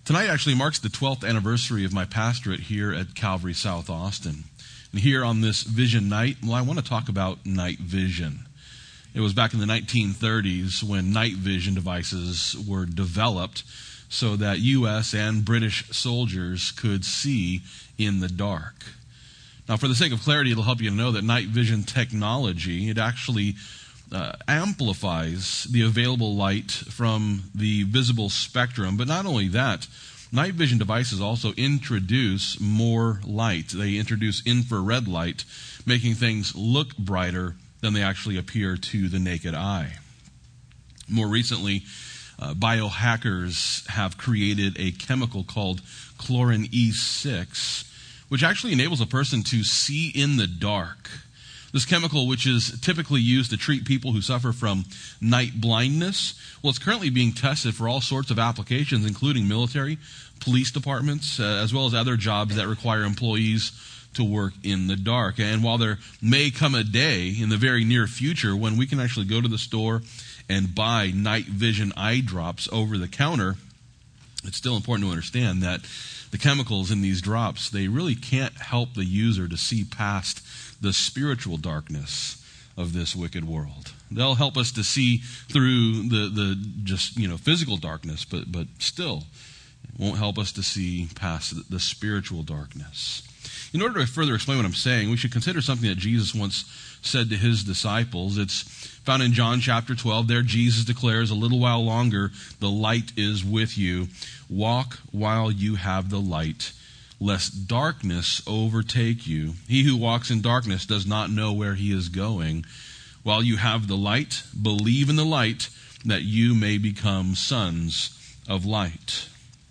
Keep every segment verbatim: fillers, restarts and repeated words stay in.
Tonight actually marks the twelfth anniversary of my pastorate here at Calvary South Austin. And here on this Vision Night, well, I want to talk about night vision. It was back in the nineteen thirties when night vision devices were developed so that U S and British soldiers could see in the dark. Now, for the sake of clarity, it'll help you to know that night vision technology, it actually uh, amplifies the available light from the visible spectrum. But not only that, night vision devices also introduce more light. They introduce infrared light, making things look brighter than they actually appear to the naked eye. More recently, uh, biohackers have created a chemical called chlorin E six, which actually enables a person to see in the dark. This chemical, which is typically used to treat people who suffer from night blindness, well, it's currently being tested for all sorts of applications, including military, police departments, uh, as well as other jobs that require employees to work in the dark. And while there may come a day in the very near future when we can actually go to the store and buy night vision eye drops over the counter, it's still important to understand that the chemicals in these drops, they really can't help the user to see past the spiritual darkness of this wicked world. They'll help us to see through the, the just, you know, physical darkness, but, but still won't help us to see past the, the spiritual darkness. In order to further explain what I'm saying, we should consider something that Jesus once said to his disciples. It's found in John chapter twelve. There Jesus declares, "A little while longer, the light is with you. Walk while you have the light, lest darkness overtake you. He who walks in darkness does not know where he is going. While you have the light, believe in the light, that you may become sons of light."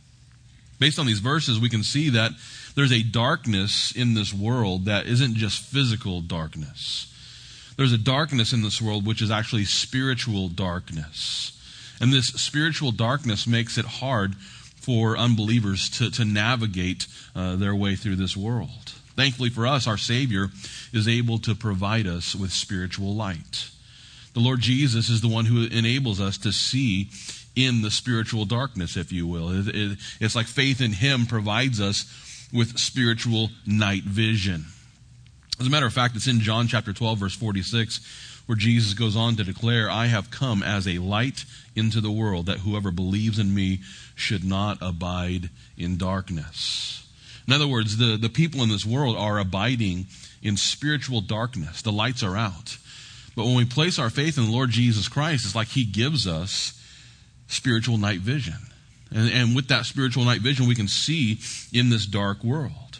Based on these verses, we can see that there's a darkness in this world that isn't just physical darkness. There's a darkness in this world which is actually spiritual darkness. And this spiritual darkness makes it hard for unbelievers to, to navigate uh, their way through this world. Thankfully for us, our Savior is able to provide us with spiritual light. The Lord Jesus is the one who enables us to see in the spiritual darkness, if you will. It, it, it's like faith in Him provides us with spiritual night vision. As a matter of fact, it's in John chapter twelve, verse forty-six, where Jesus goes on to declare, "I have come as a light into the world, that whoever believes in me should not abide in darkness." In other words, the, the people in this world are abiding in spiritual darkness. The lights are out. But when we place our faith in the Lord Jesus Christ, it's like He gives us spiritual night vision. And, and with that spiritual night vision, we can see in this dark world.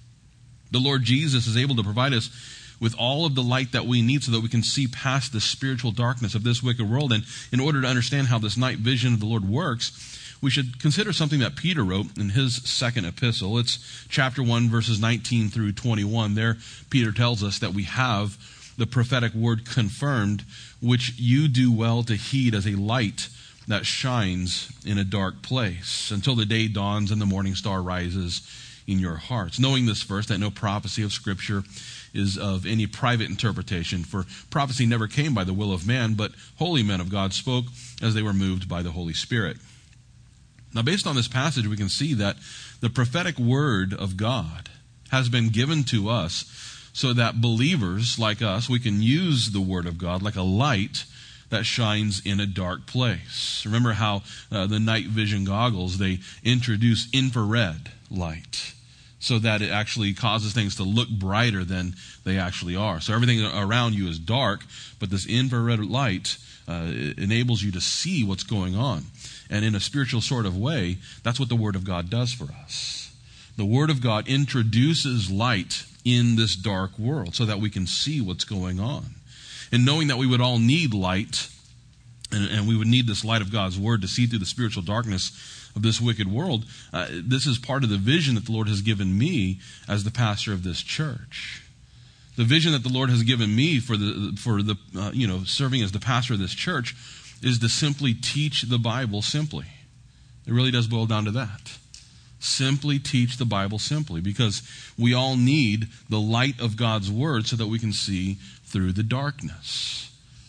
The Lord Jesus is able to provide us with all of the light that we need so that we can see past the spiritual darkness of this wicked world. And in order to understand how this night vision of the Lord works, we should consider something that Peter wrote in his second epistle. It's chapter one, verses nineteen through twenty-one. There, Peter tells us that we have the prophetic word confirmed, which you do well to heed as a light that shines in a dark place, until the day dawns and the morning star rises in your hearts. Knowing this first, that no prophecy of Scripture is of any private interpretation, for prophecy never came by the will of man, but holy men of God spoke as they were moved by the Holy Spirit. Now, based on this passage, we can see that the prophetic word of God has been given to us so that believers like us, we can use the word of God like a light that shines in a dark place. Remember how uh, the night vision goggles, they introduce infrared light so that it actually causes things to look brighter than they actually are. So everything around you is dark, but this infrared light uh, enables you to see what's going on. And in a spiritual sort of way, that's what the Word of God does for us. The Word of God introduces light in this dark world so that we can see what's going on. And knowing that we would all need light, and, and we would need this light of God's Word to see through the spiritual darkness of this wicked world, uh, this is part of the vision that the Lord has given me as the pastor of this church. The vision that the Lord has given me for the for the uh, you know serving as the pastor of this church is to simply teach the Bible simply. It really does boil down to that. Simply teach the Bible simply, because we all need the light of God's Word so that we can see through the darkness.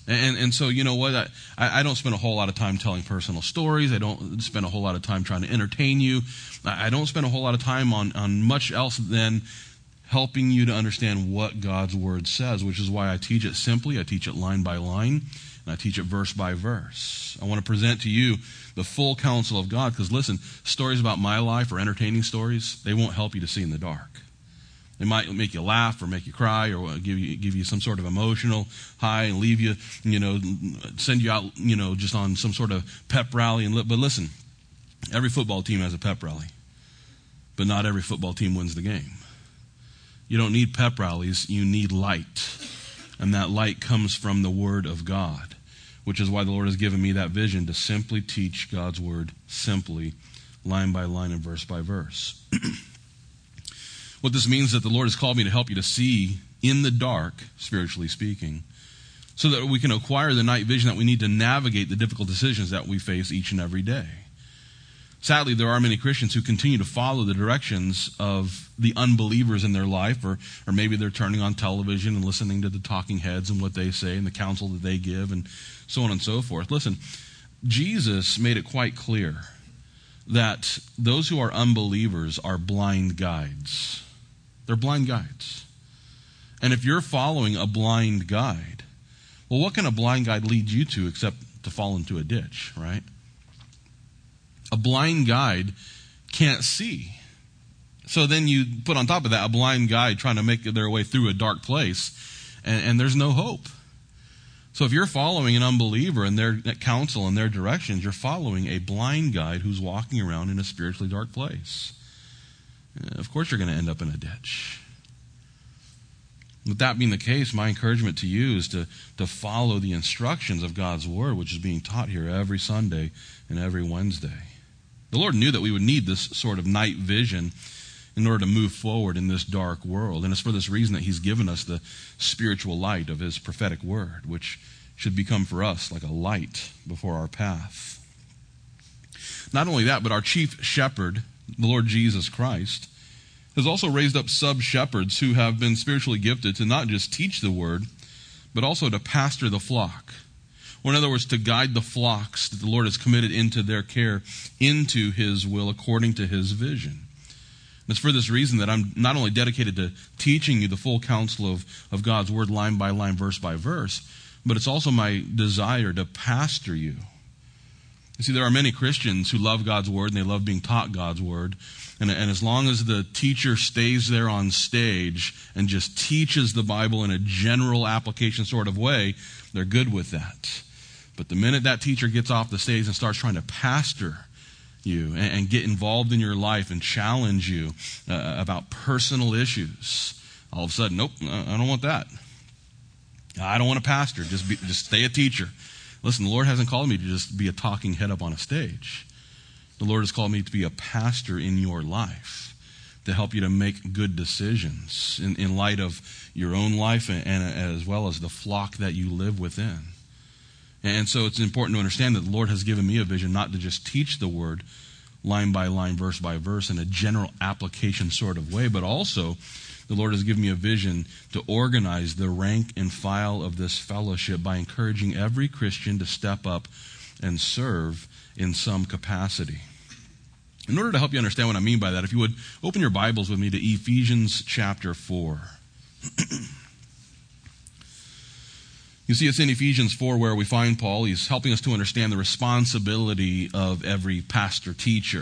And and so, you know what, I, I don't spend a whole lot of time telling personal stories. I don't spend a whole lot of time trying to entertain you. I don't spend a whole lot of time on, on much else than helping you to understand what God's Word says, which is why I teach it simply. I teach it line by line, and I teach it verse by verse. I want to present to you the full counsel of God, because listen, stories about my life or entertaining stories, they won't help you to see in the dark. They might make you laugh or make you cry or give you give you some sort of emotional high and leave you, you know, send you out, you know, just on some sort of pep rally. And But listen, every football team has a pep rally, but not every football team wins the game. You don't need pep rallies, you need light. And that light comes from the Word of God, which is why the Lord has given me that vision to simply teach God's Word simply, line by line and verse by verse. What this means is that the Lord has called me to help you to see in the dark, spiritually speaking, so that we can acquire the night vision that we need to navigate the difficult decisions that we face each and every day. Sadly, there are many Christians who continue to follow the directions of the unbelievers in their life, or, or maybe they're turning on television and listening to the talking heads and what they say and the counsel that they give and so on and so forth. Listen, Jesus made it quite clear that those who are unbelievers are blind guides. They're blind guides. And if you're following a blind guide, well, what can a blind guide lead you to except to fall into a ditch, right? A blind guide can't see. So then you put on top of that a blind guide trying to make their way through a dark place, and, and there's no hope. So if you're following an unbeliever and their counsel and their directions, you're following a blind guide who's walking around in a spiritually dark place. Of course you're going to end up in a ditch. With that being the case, my encouragement to you is to, to follow the instructions of God's Word, which is being taught here every Sunday and every Wednesday. The Lord knew that we would need this sort of night vision in order to move forward in this dark world. And it's for this reason that He's given us the spiritual light of His prophetic Word, which should become for us like a light before our path. Not only that, but our chief shepherd, the Lord Jesus Christ, has also raised up sub-shepherds who have been spiritually gifted to not just teach the Word, but also to pastor the flock. Or in other words, to guide the flocks that the Lord has committed into their care, into His will, according to His vision. And it's for this reason that I'm not only dedicated to teaching you the full counsel of, of God's Word, line by line, verse by verse, but it's also my desire to pastor you. You see, there are many Christians who love God's Word and they love being taught God's Word. And, and as long as the teacher stays there on stage and just teaches the Bible in a general application sort of way, they're good with that. But the minute that teacher gets off the stage and starts trying to pastor you and, and get involved in your life and challenge you uh, about personal issues, all of a sudden, nope, I don't want that. I don't want to pastor. Just be, just stay a teacher. Listen, the Lord hasn't called me to just be a talking head up on a stage. The Lord has called me to be a pastor in your life, to help you to make good decisions in, in light of your own life and, and as well as the flock that you live within. And so it's important to understand that the Lord has given me a vision not to just teach the Word line by line, verse by verse in a general application sort of way, but also the Lord has given me a vision to organize the rank and file of this fellowship by encouraging every Christian to step up and serve in some capacity. In order to help you understand what I mean by that, if you would open your Bibles with me to Ephesians chapter four. You see, it's in Ephesians four where we find Paul. He's helping us to understand the responsibility of every pastor-teacher.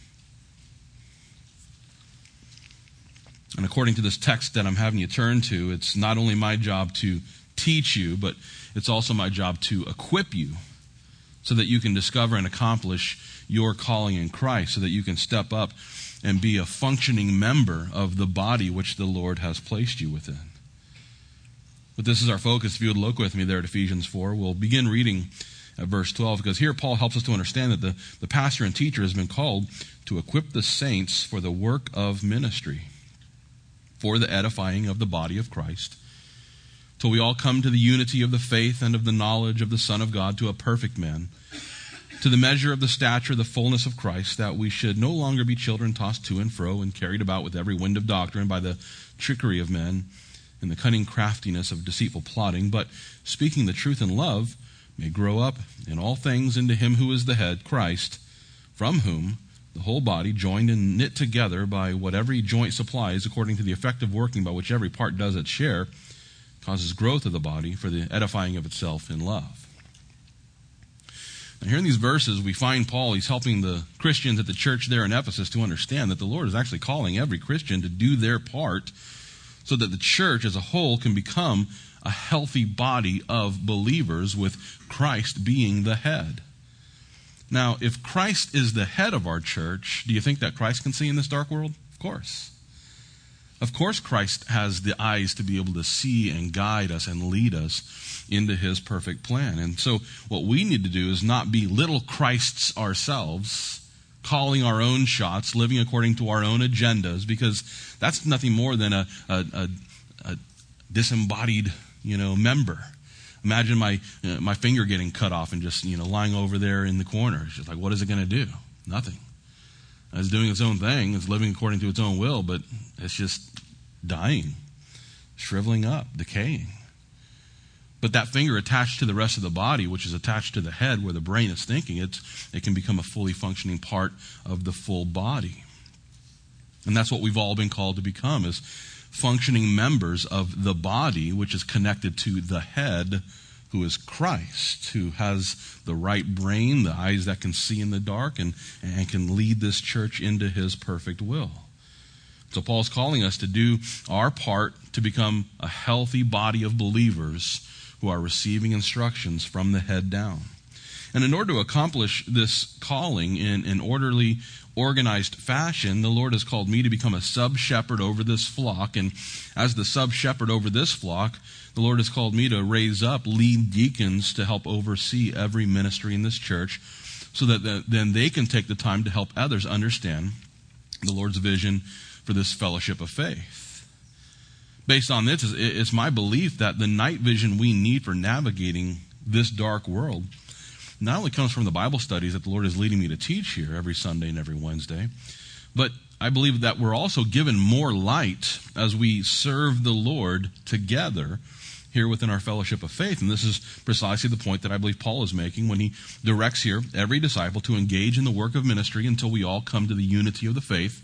And according to this text that I'm having you turn to, it's not only my job to teach you, but it's also my job to equip you so that you can discover and accomplish your calling in Christ, so that you can step up and be a functioning member of the body which the Lord has placed you within. But this is our focus. If you would look with me there at Ephesians four, we'll begin reading at verse twelve, because here Paul helps us to understand that the, the pastor and teacher has been called to equip the saints for the work of ministry, for the edifying of the body of Christ, till we all come to the unity of the faith and of the knowledge of the Son of God, to a perfect man, to the measure of the stature, the fullness of Christ, that we should no longer be children tossed to and fro and carried about with every wind of doctrine by the trickery of men, in the cunning craftiness of deceitful plotting, but speaking the truth in love, may grow up in all things into him who is the head, Christ, from whom the whole body, joined and knit together by what every joint supplies, according to the effective working by which every part does its share, causes growth of the body for the edifying of itself in love. Now, here in these verses, we find Paul, he's helping the Christians at the church there in Ephesus to understand that the Lord is actually calling every Christian to do their part so that the church as a whole can become a healthy body of believers with Christ being the head. Now, if Christ is the head of our church, do you think that Christ can see in this dark world? Of course. Of course Christ has the eyes to be able to see and guide us and lead us into his perfect plan. And so what we need to do is not be little Christs ourselves, calling our own shots, living according to our own agendas, because that's nothing more than a, a, a, a disembodied, you know, member. Imagine my uh, my finger getting cut off and just, you know, lying over there in the corner. It's just like, what is it going to do? Nothing. It's doing its own thing. It's living according to its own will, but it's just dying, shriveling up, decaying. But that finger attached to the rest of the body, which is attached to the head where the brain is thinking, it's, it can become a fully functioning part of the full body. And that's what we've all been called to become, is functioning members of the body, which is connected to the head, who is Christ, who has the right brain, the eyes that can see in the dark, and, and can lead this church into his perfect will. So Paul's calling us to do our part to become a healthy body of believers who are receiving instructions from the head down. And in order to accomplish this calling in an orderly, organized fashion, the Lord has called me to become a sub-shepherd over this flock. And as the sub-shepherd over this flock, the Lord has called me to raise up lead deacons to help oversee every ministry in this church, so that the, then they can take the time to help others understand the Lord's vision for this fellowship of faith. Based on this, it's my belief that the night vision we need for navigating this dark world not only comes from the Bible studies that the Lord is leading me to teach here every Sunday and every Wednesday, but I believe that we're also given more light as we serve the Lord together here within our fellowship of faith. And this is precisely the point that I believe Paul is making when he directs here every disciple to engage in the work of ministry until we all come to the unity of the faith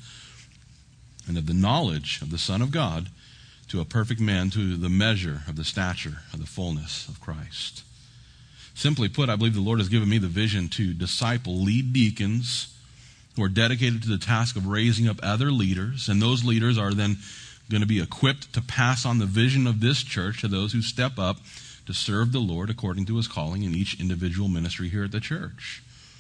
and of the knowledge of the Son of God, to a perfect man, to the measure of the stature of the fullness of Christ. Simply put, I believe the Lord has given me the vision to disciple lead deacons who are dedicated to the task of raising up other leaders, and those leaders are then going to be equipped to pass on the vision of this church to those who step up to serve the Lord according to his calling in each individual ministry here at the church.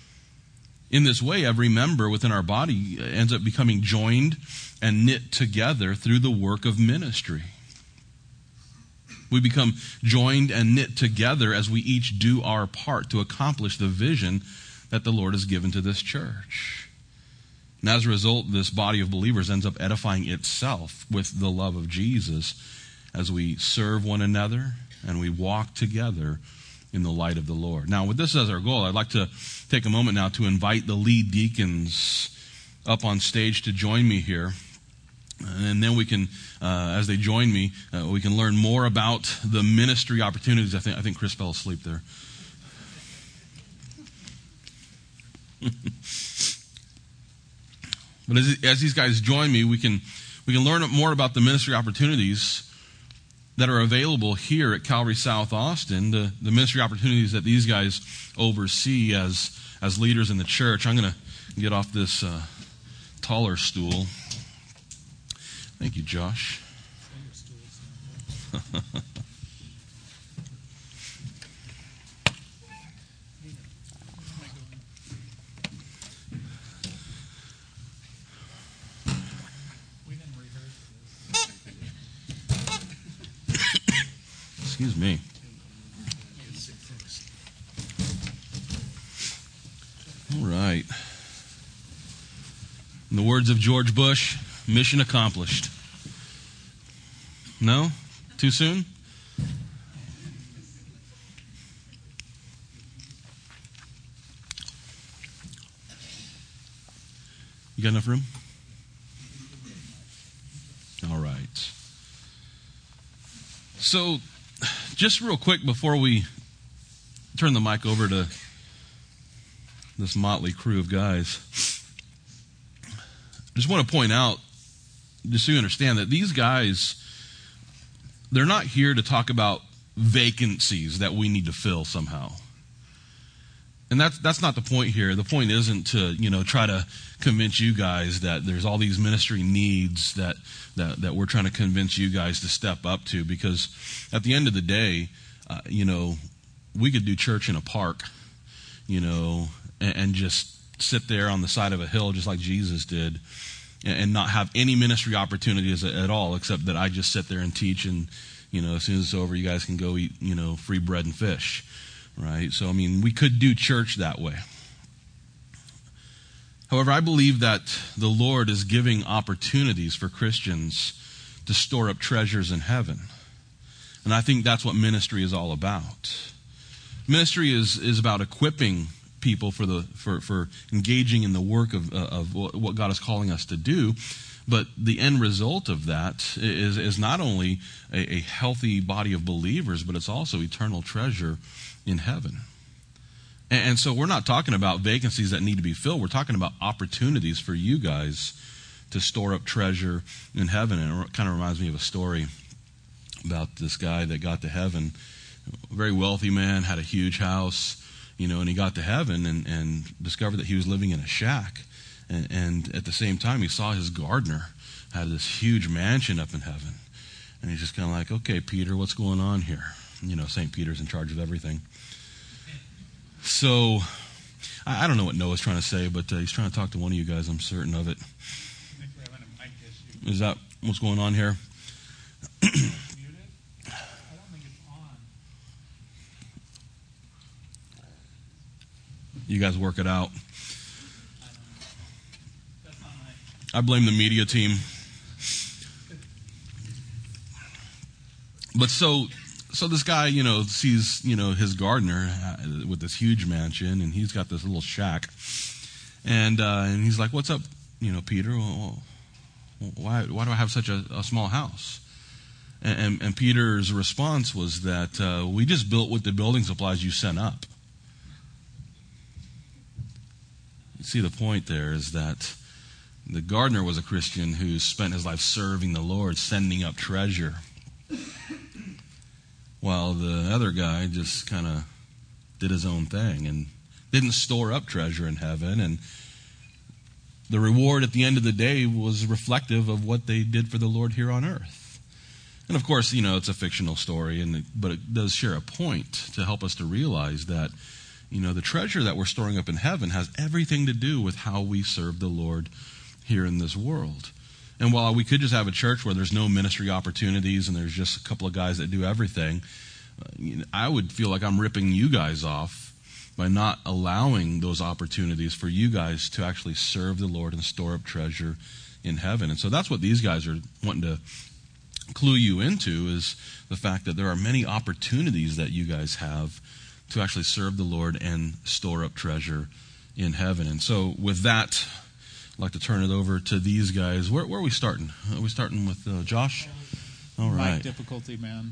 In this way, every member within our body ends up becoming joined and knit together through the work of ministry. We become joined and knit together as we each do our part to accomplish the vision that the Lord has given to this church. And as a result, this body of believers ends up edifying itself with the love of Jesus as we serve one another and we walk together in the light of the Lord. Now, with this as our goal, I'd like to take a moment now to invite the lead deacons up on stage to join me here. And then we can, uh, as they join me, uh, we can learn more about the ministry opportunities. I think I think Chris fell asleep there. But as, as these guys join me, we can we can learn more about the ministry opportunities that are available here at Calvary South Austin, the, the ministry opportunities that these guys oversee as as leaders in the church. I'm going to get off this uh, taller stool. Thank you, Josh. Excuse me. All right. In the words of George Bush, mission accomplished. No? Too soon? You got enough room? All right. So, just real quick before we turn the mic over to this motley crew of guys, I just want to point out, just so you understand, that these guys, they're not here to talk about vacancies that we need to fill somehow. And that's that's not the point here. The point isn't to, you know, try to convince you guys that there's all these ministry needs that, that, that we're trying to convince you guys to step up to, because at the end of the day, uh, you know, we could do church in a park, you know, and, and just sit there on the side of a hill just like Jesus did, and, and not have any ministry opportunities at, at all, except that I just sit there and teach, and, you know, as soon as it's over, you guys can go eat, you know, free bread and fish. Right? So, I mean, we could do church that way. However, I believe that the Lord is giving opportunities for Christians to store up treasures in heaven. And I think that's what ministry is all about. Ministry is, is about equipping people for the for, for engaging in the work of, uh, of what God is calling us to do. But the end result of that is, is not only a, a healthy body of believers, but it's also eternal treasure in heaven. And, and so we're not talking about vacancies that need to be filled. We're talking about opportunities for you guys to store up treasure in heaven. And it kind of reminds me of a story about this guy that got to heaven. A very wealthy man, had a huge house, you know, and he got to heaven and, and discovered that he was living in a shack. And, and at the same time, he saw his gardener had this huge mansion up in heaven. And he's just kind of like, okay, Peter, what's going on here? You know, Saint Peter's in charge of everything. So, I, I don't know what Noah's trying to say, but uh, he's trying to talk to one of you guys. I'm certain of it. I think we're having a mic issue. Is that what's going on here? Muted? I don't think it's on. You guys work it out. I don't know. That's not my... I blame the media team. But so... So this guy, you know, sees, you know, his gardener with this huge mansion, and he's got this little shack. And uh, and he's like, what's up, you know, Peter? Well, why why do I have such a, a small house? And, and, and Peter's response was that uh, we just built with the building supplies you sent up. You see, the point there is that the gardener was a Christian who spent his life serving the Lord, sending up treasure, while the other guy just kind of did his own thing and didn't store up treasure in heaven. And the reward at the end of the day was reflective of what they did for the Lord here on earth. And of course, you know, it's a fictional story, and but it does share a point to help us to realize that, you know, the treasure that we're storing up in heaven has everything to do with how we serve the Lord here in this world. And while we could just have a church where there's no ministry opportunities and there's just a couple of guys that do everything, uh, you know, I would feel like I'm ripping you guys off by not allowing those opportunities for you guys to actually serve the Lord and store up treasure in heaven. And so that's what these guys are wanting to clue you into, is the fact that there are many opportunities that you guys have to actually serve the Lord and store up treasure in heaven. And so with that, I'd like to turn it over to these guys. Where, where are we starting? Are we starting with uh, Josh? All right. Mic difficulty, man.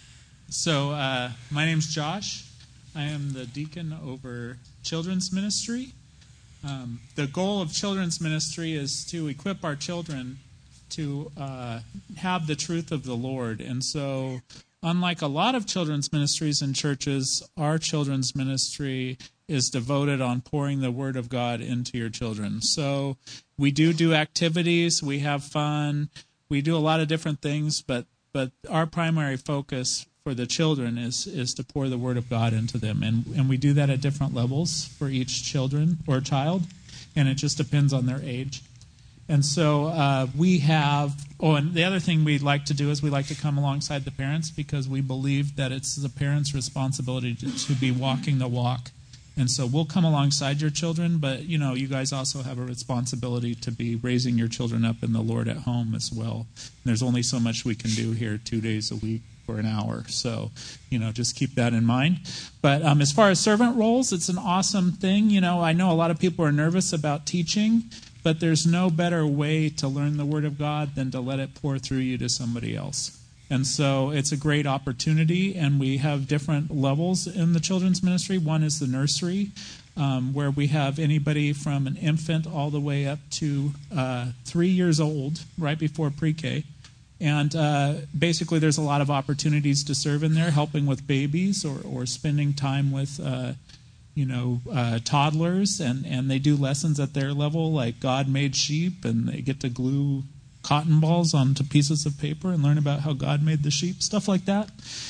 So, uh, my name's Josh. I am the deacon over children's ministry. Um, the goal of children's ministry is to equip our children to uh, have the truth of the Lord. And so, unlike a lot of children's ministries and churches, our children's ministry is devoted on pouring the Word of God into your children. So we do do activities, we have fun, we do a lot of different things, but but our primary focus for the children is is to pour the Word of God into them. And, and we do that at different levels for each children or child, and it just depends on their age. And so uh, we have, oh, and the other thing we'd like to do is we like to come alongside the parents, because we believe that it's the parents' responsibility to, to be walking the walk. And so we'll come alongside your children, but, you know, you guys also have a responsibility to be raising your children up in the Lord at home as well. And there's only so much we can do here two days a week for an hour. So, you know, just keep that in mind. But um, as far as servant roles, it's an awesome thing. You know, I know a lot of people are nervous about teaching, but there's no better way to learn the Word of God than to let it pour through you to somebody else. And so it's a great opportunity, and we have different levels in the children's ministry. One is the nursery, um, where we have anybody from an infant all the way up to uh, three years old, right before pre-K. And uh, basically there's a lot of opportunities to serve in there, helping with babies or, or spending time with uh, you know, uh, toddlers, and, and they do lessons at their level, like God made sheep, and they get to glue cotton balls onto pieces of paper and learn about how God made the sheep, stuff like that.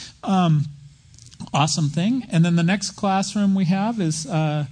Um, awesome thing. And then the next classroom we have is uh,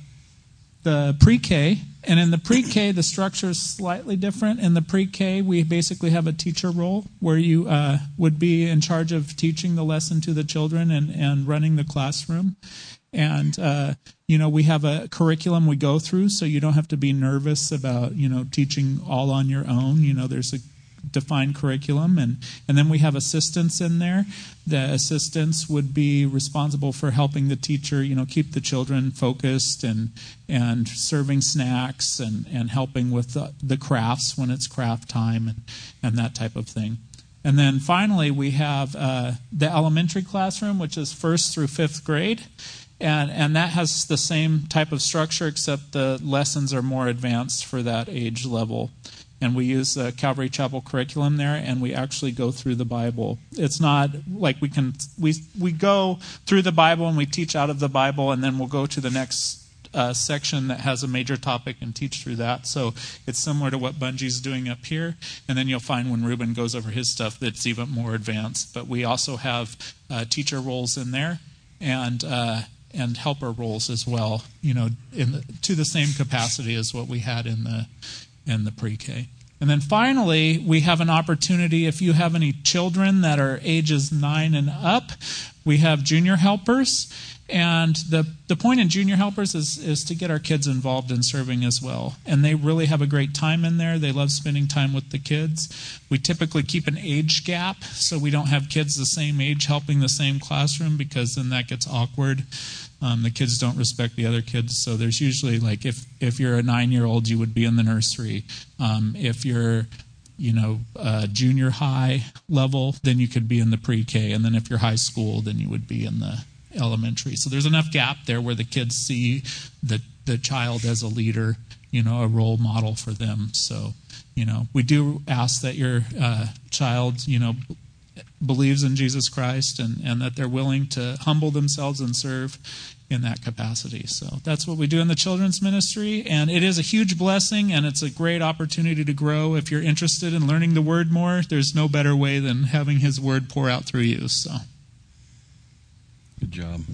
the pre-K. And in the pre-K, the structure is slightly different. In the pre-K, we basically have a teacher role where you uh, would be in charge of teaching the lesson to the children and, and running the classroom. And, uh, you know, we have a curriculum we go through, so you don't have to be nervous about, you know, teaching all on your own. You know, there's a defined curriculum. And, and then we have assistants in there. The assistants would be responsible for helping the teacher, you know, keep the children focused and and serving snacks and, and helping with the, the crafts when it's craft time and, and that type of thing. And then finally, we have uh, the elementary classroom, which is first through fifth grade. And, and that has the same type of structure, except the lessons are more advanced for that age level. And we use the Calvary Chapel curriculum there, and we actually go through the Bible. It's not like we can we we go through the Bible and we teach out of the Bible, and then we'll go to the next uh, section that has a major topic and teach through that. So it's similar to what Bungie's doing up here. And then you'll find when Ruben goes over his stuff that's even more advanced. But we also have uh, teacher roles in there, and uh, and helper roles as well. You know, in the, to the same capacity as what we had in the. in the pre-K. And then finally, we have an opportunity, if you have any children that are ages nine and up, we have junior helpers. And the, the point in junior helpers is, is to get our kids involved in serving as well. And they really have a great time in there. They love spending time with the kids. We typically keep an age gap, so we don't have kids the same age helping the same classroom, because then that gets awkward. Um, the kids don't respect the other kids, so there's usually, like, if, if you're a nine-year-old, you would be in the nursery. Um, if you're, you know, uh, junior high level, then you could be in the pre-K. And then if you're high school, then you would be in the elementary. So there's enough gap there where the kids see the, the child as a leader, you know, a role model for them. So, you know, we do ask that your uh, child, you know, believes in Jesus Christ and, and that they're willing to humble themselves and serve in that capacity. So that's what we do in the children's ministry, and it is a huge blessing, and it's a great opportunity to grow. If you're interested in learning the Word more, there's no better way than having His Word pour out through you. So, good job.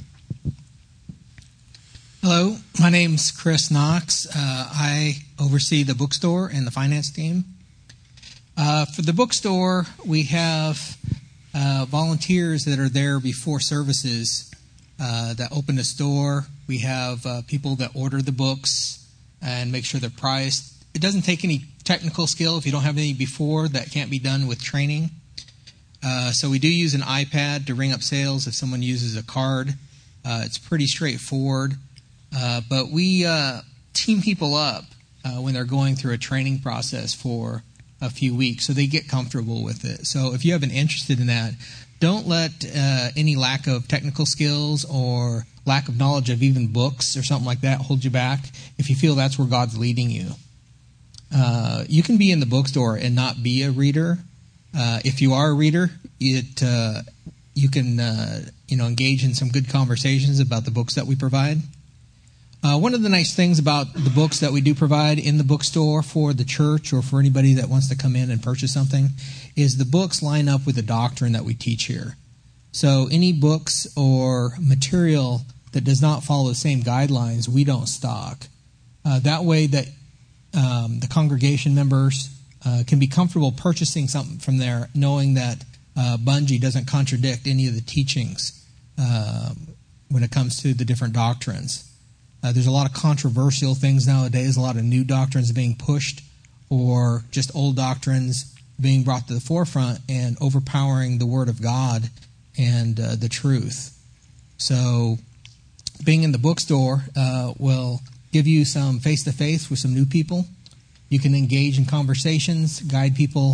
Hello, my name's Chris Knox. Uh, I oversee the bookstore and the finance team. Uh, for the bookstore, we have uh, volunteers that are there before services uh, that open the store. We have uh, people that order the books and make sure they're priced. It doesn't take any technical skill. If you don't have any before, that can't be done with training. Uh, so we do use an iPad to ring up sales if someone uses a card. Uh, it's pretty straightforward. Uh, but we uh, team people up uh, when they're going through a training process for a few weeks, so they get comfortable with it. So if you have an interest in that, don't let uh, any lack of technical skills or lack of knowledge of even books or something like that hold you back if you feel that's where God's leading you. Uh, you can be in the bookstore and not be a reader. Uh, if you are a reader, it uh, you can uh, you know engage in some good conversations about the books that we provide. Uh, one of the nice things about the books that we do provide in the bookstore for the church or for anybody that wants to come in and purchase something is the books line up with the doctrine that we teach here. So any books or material that does not follow the same guidelines, we don't stock. Uh, that way that um, the congregation members uh, can be comfortable purchasing something from there, knowing that uh, Bungee doesn't contradict any of the teachings uh, when it comes to the different doctrines. Uh, there's a lot of controversial things nowadays, a lot of new doctrines being pushed or just old doctrines being brought to the forefront and overpowering the Word of God and uh, the truth. So being in the bookstore uh, will give you some face-to-face with some new people. You can engage in conversations, guide people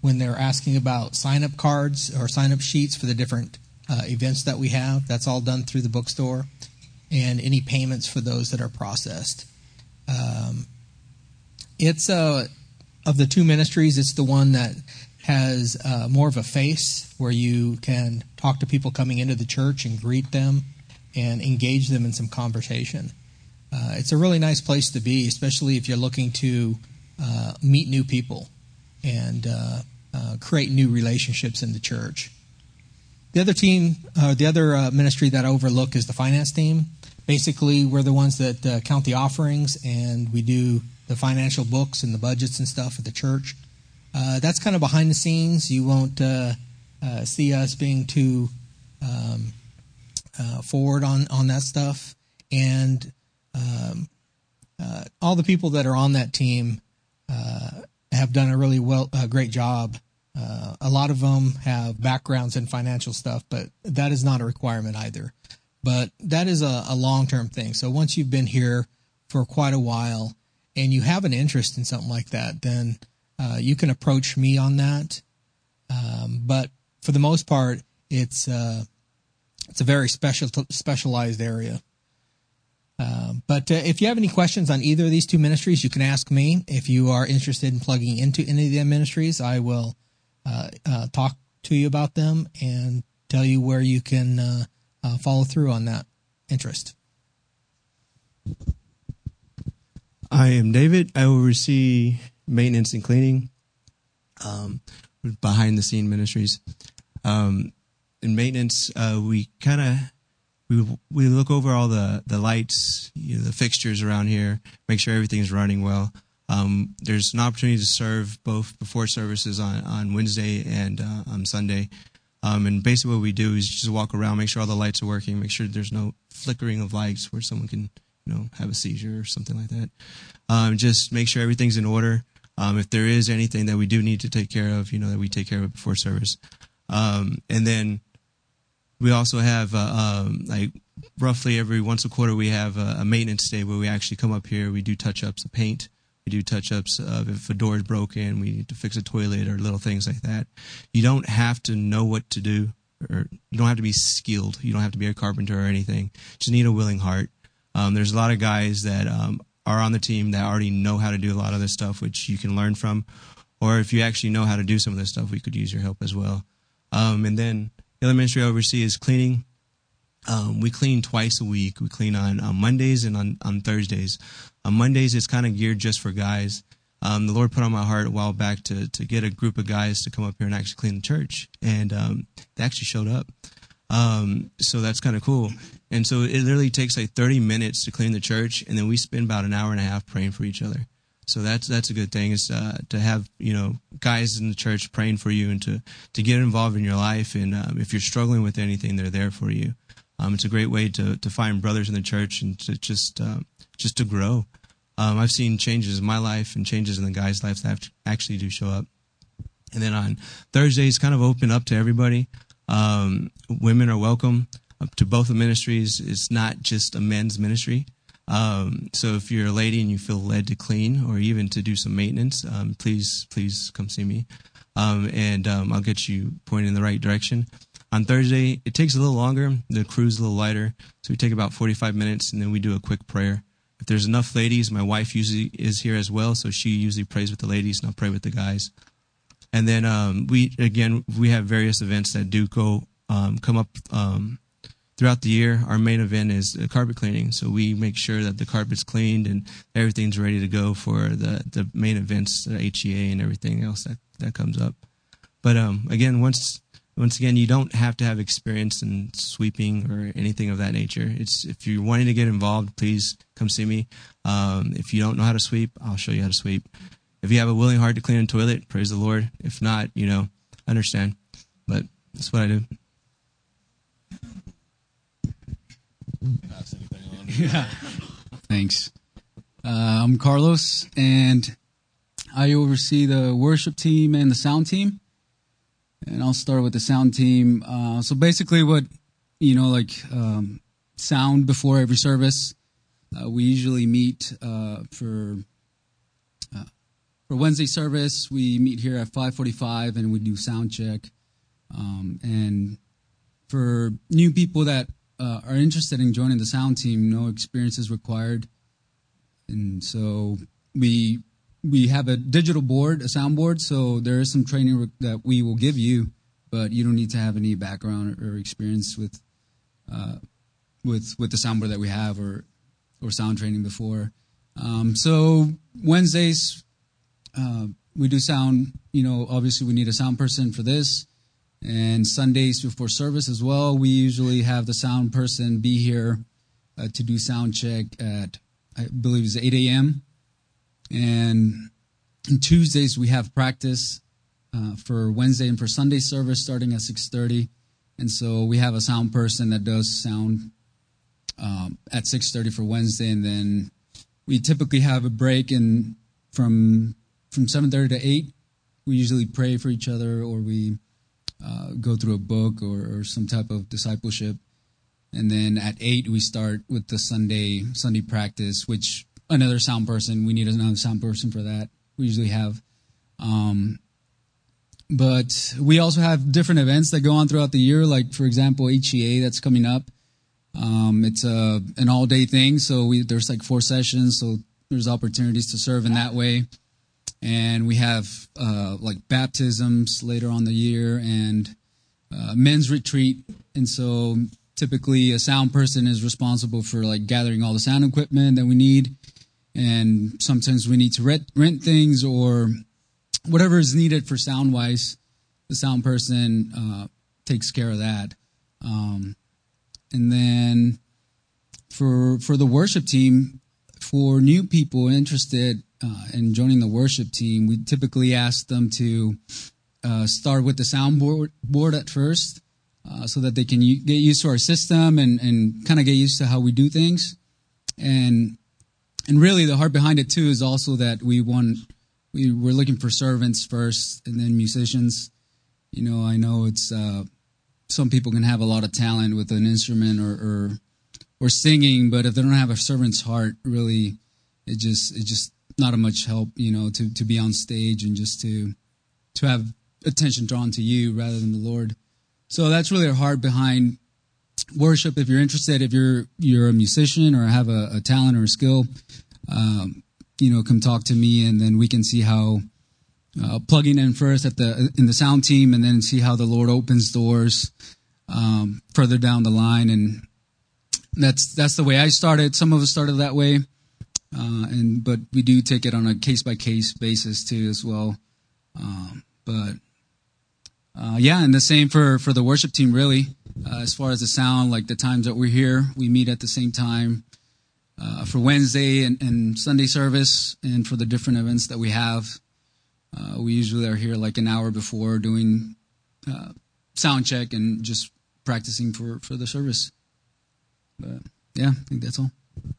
when they're asking about sign-up cards or sign-up sheets for the different uh, events that we have. That's all done through the bookstore, and any payments for those that are processed. Um, it's uh, of the two ministries, it's the one that has uh, more of a face where you can talk to people coming into the church and greet them and engage them in some conversation. Uh, it's a really nice place to be, especially if you're looking to uh, meet new people and uh, uh, create new relationships in the church. The other team, uh, the other uh, ministry that I overlook is the finance team. Basically, we're the ones that uh, count the offerings, and we do the financial books and the budgets and stuff at the church. Uh, that's kind of behind the scenes. You won't uh, uh, see us being too um, uh, forward on, on that stuff. And um, uh, all the people that are on that team uh, have done a really well, a great job. Uh, a lot of them have backgrounds in financial stuff, but that is not a requirement either. But that is a, a long-term thing. So once you've been here for quite a while and you have an interest in something like that, then uh, you can approach me on that. Um, but for the most part, it's uh, it's a very special specialized area. Uh, but uh, if you have any questions on either of these two ministries, you can ask me. If you are interested in plugging into any of the ministries, I will uh, uh, talk to you about them and tell you where you can uh, uh, follow through on that interest. I am David. I oversee maintenance and cleaning, um, behind the scene ministries. Um, in maintenance, uh, we kind of we we look over all the the lights, you know, the fixtures around here, make sure everything is running well. Um, there's an opportunity to serve both before services on on Wednesday and uh, on Sunday. Um, and basically what we do is just walk around, make sure all the lights are working, make sure there's no flickering of lights where someone can, you know, have a seizure or something like that. Um, just make sure everything's in order. Um, if there is anything that we do need to take care of, you know, that we take care of it before service. Um, and then we also have, uh, um, like, roughly every once a quarter we have a, a maintenance day where we actually come up here, we do touch-ups of paint. We do touch-ups of if a door is broken, we need to fix a toilet or little things like that. You don't have to know what to do, or you don't have to be skilled. You don't have to be a carpenter or anything. Just need a willing heart. Um, there's a lot of guys that um, are on the team that already know how to do a lot of this stuff, which you can learn from. Or if you actually know how to do some of this stuff, we could use your help as well. Um, and then the other ministry I oversee is cleaning. Um, we clean twice a week. We clean on, on Mondays and on, on Thursdays. On Mondays, it's kind of geared just for guys. Um, the Lord put on my heart a while back to to get a group of guys to come up here and actually clean the church. And um, they actually showed up. Um, so that's kind of cool. And so it literally takes like thirty minutes to clean the church, and then we spend about an hour and a half praying for each other. So that's that's a good thing, is uh, to have, you know, guys in the church praying for you and to, to get involved in your life. And um, if you're struggling with anything, they're there for you. Um, it's a great way to, to find brothers in the church and to just uh, just to grow. Um, I've seen changes in my life and changes in the guys' lives that actually do show up. And then on Thursdays, kind of open up to everybody. Um, women are welcome up to both the ministries. It's not just a men's ministry. Um, so if you're a lady and you feel led to clean or even to do some maintenance, um, please please come see me, um, and um, I'll get you pointed in the right direction. On Thursday, it takes a little longer. The crew's a little lighter, so we take about forty-five minutes, and then we do a quick prayer. If there's enough ladies, my wife usually is here as well, so she usually prays with the ladies, and I'll pray with the guys. And then um, we, again, we have various events that do go um, come up um, throughout the year. Our main event is carpet cleaning, so we make sure that the carpet's cleaned and everything's ready to go for the, the main events, the H E A and everything else that, that comes up. But um, again, once... Once again, you don't have to have experience in sweeping or anything of that nature. It's if you're wanting to get involved, please come see me. Um, if you don't know how to sweep, I'll show you how to sweep. If you have a willing heart to clean a toilet, praise the Lord. If not, you know, understand. But that's what I do. Yeah. Thanks. Uh, I'm Carlos, and I oversee the worship team and the sound team. And I'll start with the sound team. Uh, so basically what, you know, like um, sound before every service. Uh, we usually meet uh, for uh, for Wednesday service, we meet here at five forty-five and we do sound check. Um, and for new people that uh, are interested in joining the sound team, no experience is required. And so we we have a digital board, a soundboard, so there is some training re- that we will give you, but you don't need to have any background or, or experience with uh, with with the soundboard that we have or or sound training before. Um, so Wednesdays uh, we do sound. You know, obviously we need a sound person for this, and Sundays before service as well. We usually have the sound person be here uh, to do sound check at, I believe it's eight a.m. And on Tuesdays we have practice uh, for Wednesday and for Sunday service starting at six thirty. And so we have a sound person that does sound um, at six thirty for Wednesday, and then we typically have a break in from from seven thirty to eight. We usually pray for each other, or we uh, go through a book or, or some type of discipleship. And then at eight we start with the Sunday Sunday practice, which another sound person, we need another sound person for that. We usually have. Um, but we also have different events that go on throughout the year, like, for example, H E A that's coming up. Um, it's a, an all-day thing, so we, there's like four sessions, so there's opportunities to serve in that way. And we have uh, like baptisms later on the year and uh, men's retreat. And so typically a sound person is responsible for like gathering all the sound equipment that we need. And sometimes we need to rent, rent things or whatever is needed for sound-wise. The sound person uh, takes care of that. Um, and then for for the worship team, for new people interested uh, in joining the worship team, we typically ask them to uh, start with the soundboard board at first uh, so that they can u- get used to our system and, and kind of get used to how we do things. And And really, the heart behind it, too, is also that we want, we, we're looking for servants first and then musicians. You know, I know it's, uh, some people can have a lot of talent with an instrument or, or, or singing, but if they don't have a servant's heart, really, it just, it's just not a much help, you know, to, to be on stage and just to, to have attention drawn to you rather than the Lord. So that's really our heart behind worship. If you're interested, if you're you're a musician or have a, a talent or a skill, um, you know, come talk to me, and then we can see how uh, plugging in first at the in the sound team, and then see how the Lord opens doors um, further down the line. And that's that's the way I started. Some of us started that way, uh, and but we do take it on a case by case basis too as well. Um, but uh, yeah, and the same for for the worship team really. Uh, as far as the sound, like the times that we're here, we meet at the same time uh, for Wednesday and, and Sunday service, and for the different events that we have. Uh, we usually are here like an hour before doing uh, sound check and just practicing for, for the service. But yeah, I think that's all.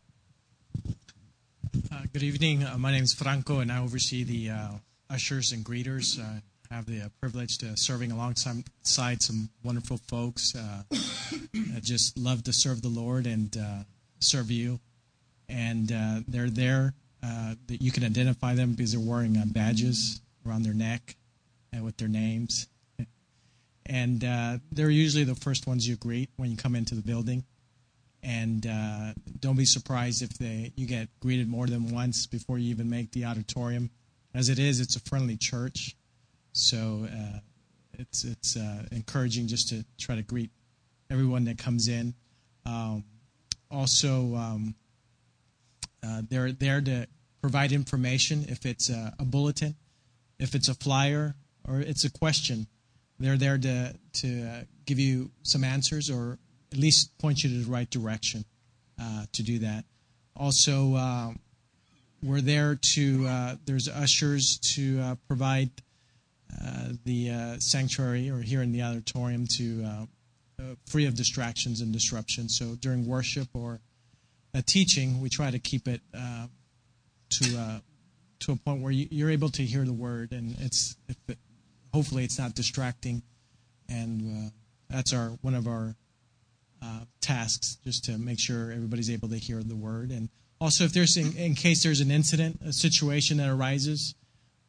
Uh, good evening. Uh, my name is Franco, and I oversee the uh, ushers and greeters. Uh, I have the uh, privilege to serving alongside some wonderful folks. Uh, I just love to serve the Lord and uh, serve you. And uh, they're there uh, that you can identify them because they're wearing uh, badges around their neck and with their names. And uh, they're usually the first ones you greet when you come into the building. And uh, don't be surprised if they you get greeted more than once before you even make the auditorium. As it is, it's a friendly church. So uh, it's it's uh, encouraging just to try to greet everyone that comes in. Um, also, um, uh, they're there to provide information. If it's a, a bulletin, if it's a flyer, or it's a question, they're there to to uh, give you some answers, or at least point you to the right direction uh, to do that. Also, uh, we're there to. Uh, there's ushers to uh, provide. Uh, the uh, sanctuary or here in the auditorium to uh, uh, free of distractions and disruptions. So during worship or uh, teaching, we try to keep it uh, to uh, to a point where you, you're able to hear the word, and it's if it, hopefully it's not distracting. And uh, that's our one of our uh, tasks, just to make sure everybody's able to hear the word. And also, if there's in, in case there's an incident, a situation that arises.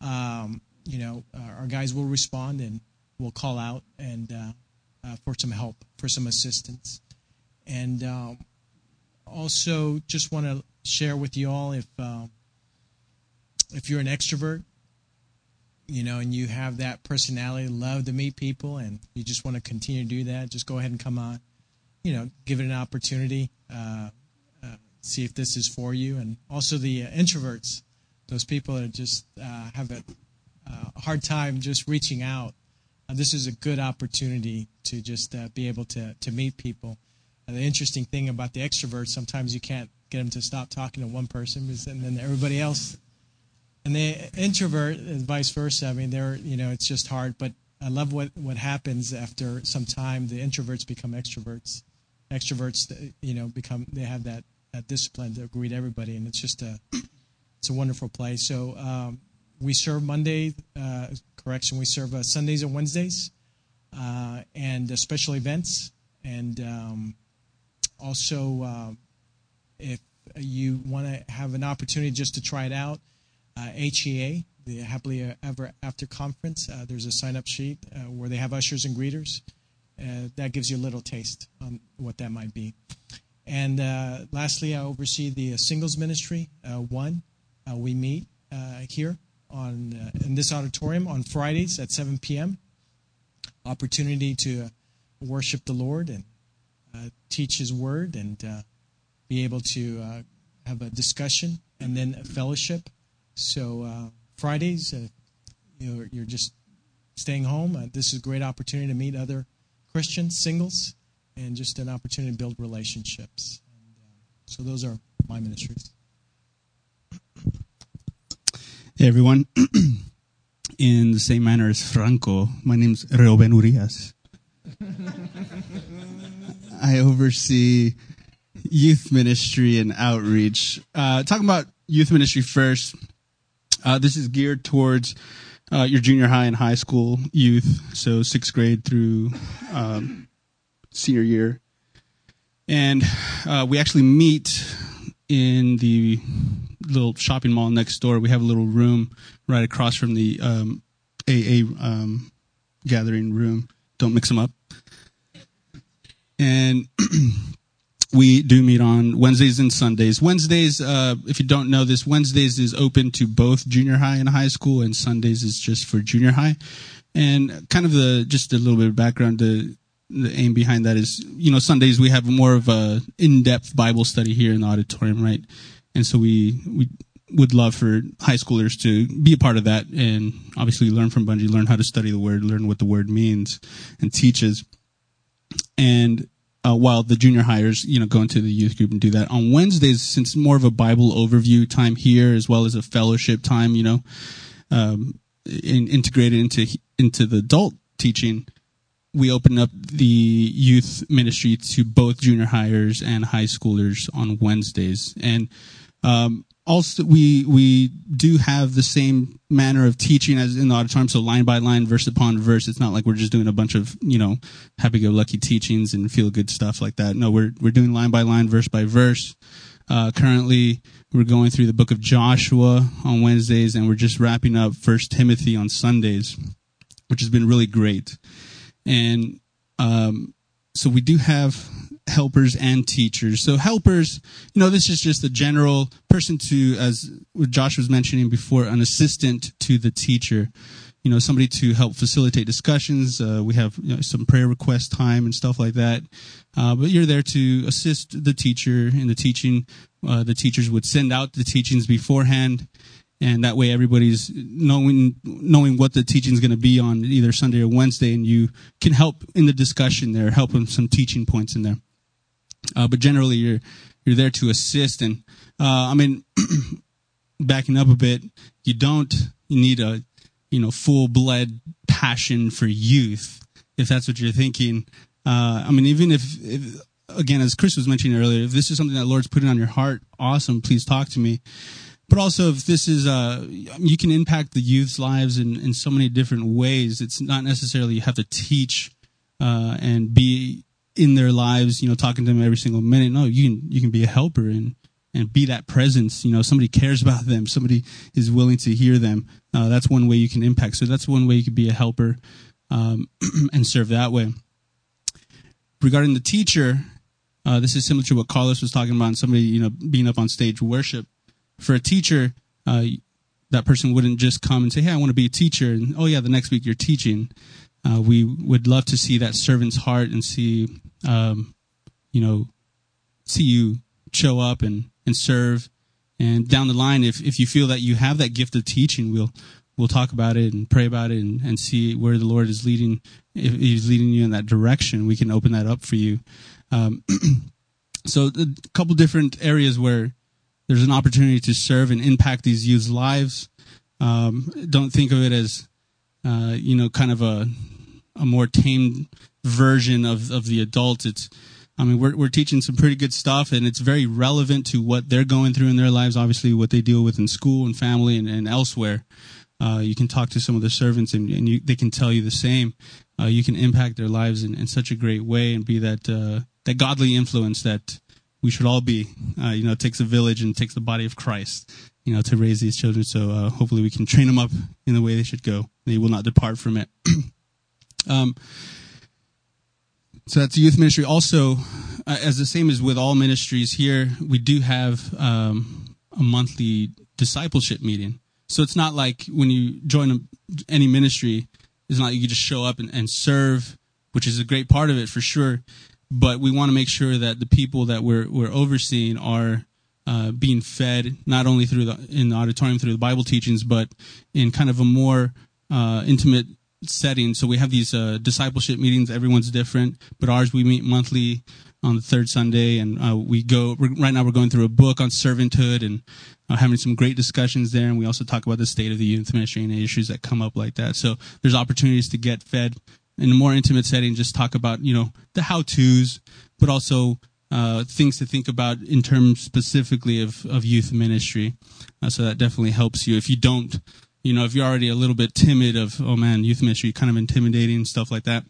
um, you know, uh, our guys will respond and will call out and uh, uh, for some help, for some assistance. And um, also just want to share with you all, if uh, if you're an extrovert, you know, and you have that personality, love to meet people, and you just want to continue to do that, just go ahead and come on. You know, give it an opportunity. Uh, uh, see if this is for you. And also the uh, introverts, those people that just uh, have a, uh, a hard time just reaching out. Uh, this is a good opportunity to just uh, be able to to meet people. Uh, the interesting thing about the extroverts, sometimes you can't get them to stop talking to one person, and then everybody else. And the introvert, and vice versa. I mean, they're, you know, it's just hard. But I love what, what happens after some time. The introverts become extroverts. Extroverts, you know, become they have that, that discipline to greet everybody, and it's just a it's a wonderful place. So um, we serve Monday, uh, correction, we serve uh, Sundays and Wednesdays, uh, and uh, special events, and um, also uh, if you want to have an opportunity just to try it out. Uh, H E A, the Happily Ever After Conference, uh, there's a sign-up sheet uh, where they have ushers and greeters. Uh, that gives you a little taste on what that might be. And uh, lastly, I oversee the uh, singles ministry. Uh, one, uh, we meet uh, here on uh, in this auditorium on Fridays at seven p.m. Opportunity to uh, worship the Lord and uh, teach His Word and uh, be able to uh, have a discussion and then a fellowship. So uh, Fridays, uh, you're, you're just staying home. Uh, this is a great opportunity to meet other Christians, singles, and just an opportunity to build relationships. And, uh, so those are my ministries. Hey, everyone. In the same manner as Franco, my name's Reuben Urias. I oversee youth ministry and outreach. Uh, talking about youth ministry first. Uh, this is geared towards uh, your junior high and high school youth, so sixth grade through um, senior year. And uh, we actually meet in the little shopping mall next door. We have a little room right across from the um, A A um, gathering room. Don't mix them up. And we do meet on Wednesdays and Sundays. Wednesdays, uh, if you don't know this, Wednesdays is open to both junior high and high school, and Sundays is just for junior high. And kind of the, just a little bit of background, the, the aim behind that is, you know, Sundays we have more of a in-depth Bible study here in the auditorium, right? And so we, we would love for high schoolers to be a part of that and obviously learn from Bungee, learn how to study the Word, learn what the Word means and teaches. And Uh, while the junior hires, you know, go into the youth group and do that. On Wednesdays, since it's more of a Bible overview time here, as well as a fellowship time, you know, um, in, integrated into into the adult teaching, we open up the youth ministry to both junior hires and high schoolers on Wednesdays. And um, also, we we do have the same manner of teaching as in the auditorium, so line by line, verse upon verse. It's not like we're just doing a bunch of, you know, happy-go-lucky teachings and feel-good stuff like that. No, we're we're doing line by line, verse by verse. Uh, currently, we're going through the book of Joshua on Wednesdays, and we're just wrapping up First Timothy on Sundays, which has been really great. And um, so we do have helpers and teachers. So helpers, you know, this is just a general person to, as Josh was mentioning before, an assistant to the teacher. You know, somebody to help facilitate discussions. Uh, we have, you know, some prayer request time and stuff like that. Uh, but you're there to assist the teacher in the teaching. Uh, the teachers would send out the teachings beforehand, and that way everybody's knowing knowing what the teaching is going to be on either Sunday or Wednesday, and you can help in the discussion there, help with some teaching points in there. Uh, but generally, you're you're there to assist. And uh, I mean, backing up a bit, you don't you need a you know full-blood passion for youth, if that's what you're thinking. Uh, I mean, even if, if again, as Chris was mentioning earlier, if this is something that Lord's putting on your heart, awesome, please talk to me. But also, if this is, uh, you can impact the youth's lives in, in so many different ways. It's not necessarily you have to teach uh, and be in their lives, you know, talking to them every single minute. No, you can you can be a helper and and be that presence. You know, somebody cares about them. Somebody is willing to hear them. Uh, that's one way you can impact. So that's one way you could be a helper um, and serve that way. Regarding the teacher, uh, this is similar to what Carlos was talking about, and somebody, you know, being up on stage worship. For a teacher, uh, that person wouldn't just come and say, hey, I want to be a teacher. And, oh, yeah, the next week you're teaching. Uh, we would love to see that servant's heart and see, um, you know, see you show up and, and serve. And down the line, if, if you feel that you have that gift of teaching, we'll we'll talk about it and pray about it and, and see where the Lord is leading. If He's leading you in that direction, we can open that up for you. Um, so a couple different areas where there's an opportunity to serve and impact these youth's lives. Um, don't think of it as, uh, you know, kind of a a more tamed version of, of the adult. It's, I mean, we're we're teaching some pretty good stuff, and it's very relevant to what they're going through in their lives, obviously what they deal with in school and family and, and elsewhere. Uh, you can talk to some of the servants, and, and you, they can tell you the same. Uh, you can impact their lives in, in such a great way and be that uh, that godly influence that we should all be. Uh, you know, it takes a village and it takes the body of Christ, you know, to raise these children. So uh, hopefully we can train them up in the way they should go. They will not depart from it. um, so that's youth ministry. Also, uh, as the same as with all ministries here, we do have um, a monthly discipleship meeting. So it's not like when you join a, any ministry, it's not like you just show up and, and serve, which is a great part of it for sure. But we want to make sure that the people that we're we're overseeing are uh, being fed not only through the in the auditorium through the Bible teachings, but in kind of a more uh, intimate setting. So we have these uh, discipleship meetings. Everyone's different, but ours we meet monthly on the third Sunday, and uh, we go. Right now, we're going through a book on servanthood and uh, having some great discussions there. And we also talk about the state of the youth ministry and issues that come up like that. So there's opportunities to get fed in a more intimate setting. Just talk about, you know, the how-tos, but also uh, things to think about in terms specifically of, of youth ministry. Uh, so that definitely helps you. If you don't, you know, if you're already a little bit timid of, oh man, youth ministry, kind of intimidating, stuff like that.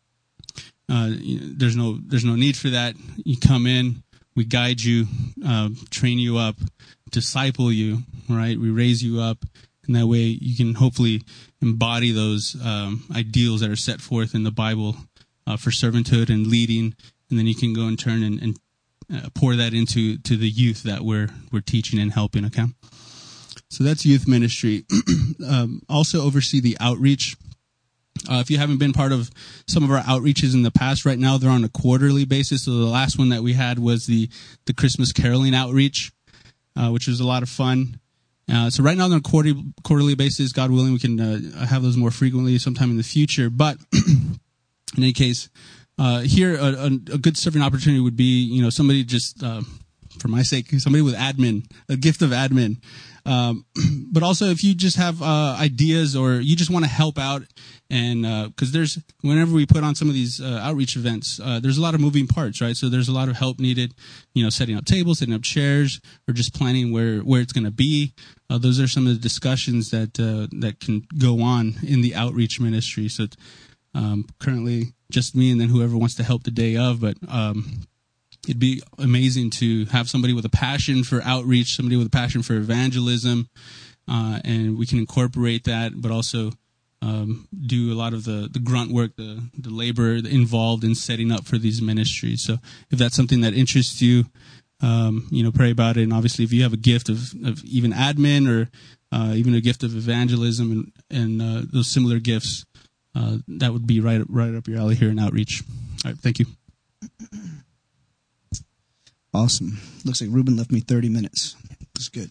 Uh, you know, there's no, there's no need for that. You come in, we guide you, uh, train you up, disciple you, right? We raise you up. And that way you can hopefully embody those um, ideals that are set forth in the Bible uh, for servanthood and leading. And then you can go and turn and, and uh, pour that into to the youth that we're we're teaching and helping, okay? So that's youth ministry. um, also oversee the outreach. Uh, if you haven't been part of some of our outreaches in the past, right now they're on a quarterly basis. So the last one that we had was the, the Christmas caroling outreach, uh, which was a lot of fun. Uh, so right now on a quarterly, quarterly basis, God willing, we can uh, have those more frequently sometime in the future. But in any case, uh, here a, a, a good serving opportunity would be, you know, somebody just, uh, for my sake, somebody with admin, a gift of admin. Um, but also if you just have uh, ideas or you just want to help out, and because uh, there's, whenever we put on some of these uh, outreach events, uh, there's a lot of moving parts, right? So there's a lot of help needed, you know, setting up tables, setting up chairs, or just planning where, where it's going to be. Uh, those are some of the discussions that uh, that can go on in the outreach ministry. So um, currently just me and then whoever wants to help the day of, but um, it'd be amazing to have somebody with a passion for outreach, somebody with a passion for evangelism, uh, and we can incorporate that, but also um, do a lot of the, the grunt work, the, the labor involved in setting up for these ministries. So if that's something that interests you, um, you know, pray about it. And obviously if you have a gift of, of even admin or uh, even a gift of evangelism and, and uh, those similar gifts, uh, that would be right, right up your alley here in outreach. All right, thank you. Awesome. Looks like Ruben left me thirty minutes. That's good.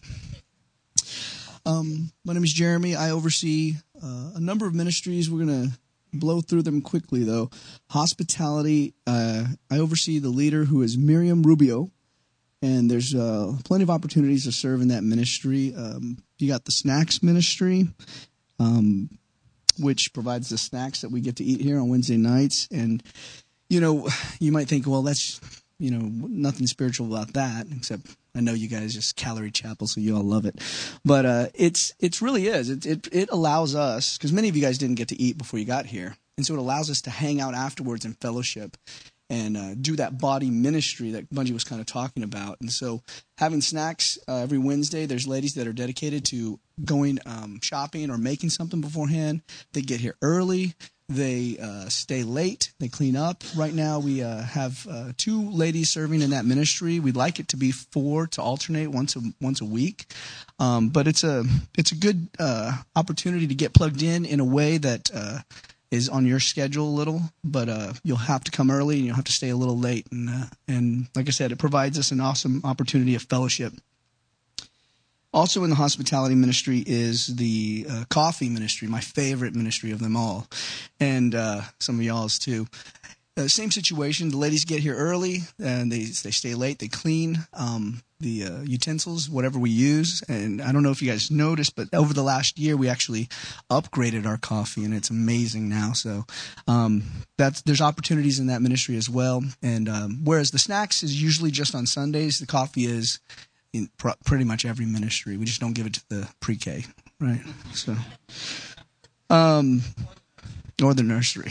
Um, my name is Jeremy. I oversee uh, a number of ministries. We're going to blow through them quickly, though. Hospitality, uh, I oversee the leader who is Miriam Rubio, and there's uh, plenty of opportunities to serve in that ministry. Um, you got the snacks ministry, um, which provides the snacks that we get to eat here on Wednesday nights. And, you know, you might think, well, that's... You know, nothing spiritual about that, except I know you guys just Calorie Chapel, so you all love it. But uh, it's it's really is. It it, it allows us, because many of you guys didn't get to eat before you got here, and so it allows us to hang out afterwards in fellowship. and uh, do that body ministry that Bungie was kind of talking about. And so having snacks uh, every Wednesday, there's ladies that are dedicated to going um, shopping or making something beforehand. They get here early. They uh, stay late. They clean up. Right now, we uh, have uh, two ladies serving in that ministry. We'd like it to be four to alternate once a once a week, um, but it's a it's a good uh, opportunity to get plugged in in a way that uh, is on your schedule a little. But uh, you'll have to come early and you'll have to stay a little late. And uh, and like I said, it provides us an awesome opportunity of fellowship. Also in the hospitality ministry is the uh, coffee ministry, my favorite ministry of them all, and uh, some of y'all's too. Uh, same situation. The ladies get here early, and they they stay late. They clean um, the uh, utensils, whatever we use. And I don't know if you guys noticed, but over the last year, we actually upgraded our coffee, and it's amazing now. So um, that's there's opportunities in that ministry as well. And um, whereas the snacks is usually just on Sundays, the coffee is in pr- pretty much every ministry. We just don't give it to the pre-K, right? So, um, or the nursery.